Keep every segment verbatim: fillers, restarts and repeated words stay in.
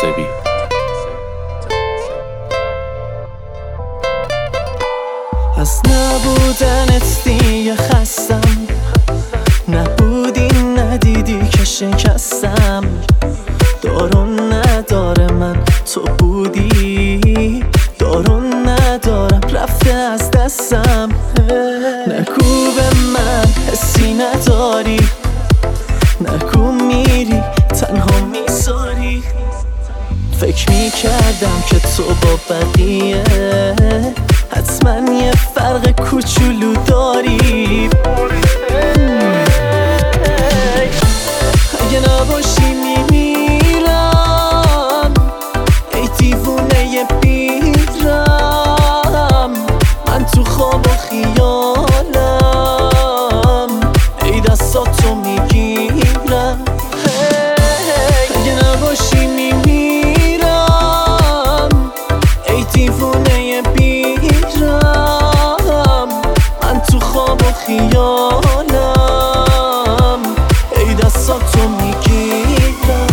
سبی. از نبودنت دیگه خستم، نبودی ندیدی که شکستم. دارون نداره من تو بودی، دارون ندارم رفته از دستم. نگو به من حسی نداری، نگو میری تنها میذاری. فکر میکردم که تو با بقیه حتما یه فرق کوچولو داری. اگه نباشی میمیرم، ای دیوونه بیرم. من تو خواب و خیالم، ای دستاتو میگیرم. اگه نباشی میمیرم، ای دیوونه بیرم. من تو خواب و خیالم، ای دستاتو میگیرم.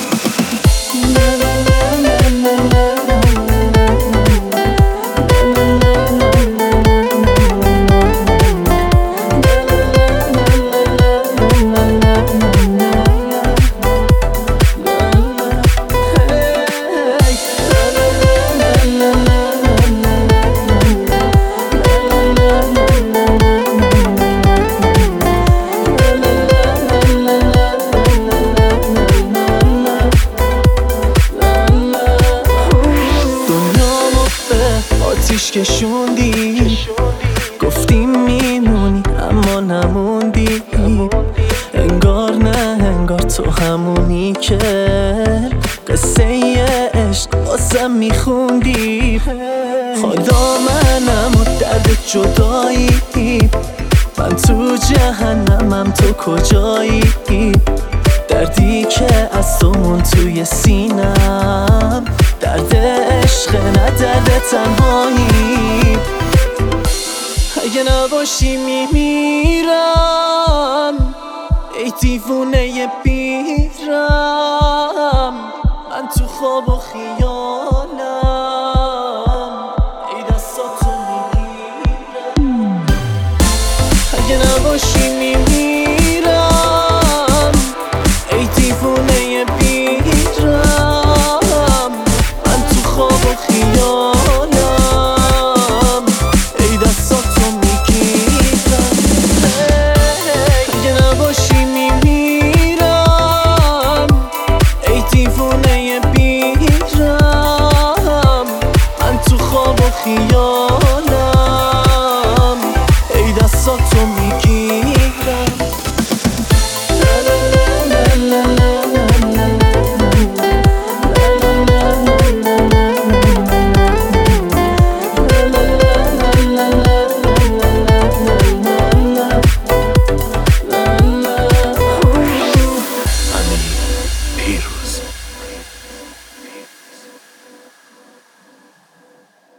آتیش کشوندی، گفتی میمونی اما نموندی. انگار نه انگار تو همونی که قصه عشق واسم میخوندی. حالا منم و درد جدایی، من تو جهنمم تو کجایی. دردی که از تو مون توی سینم، درد عشق نه درد تنهایی. اگه نباشی میمیرم، ای دیوونه بیرم. من تو خواب و خیال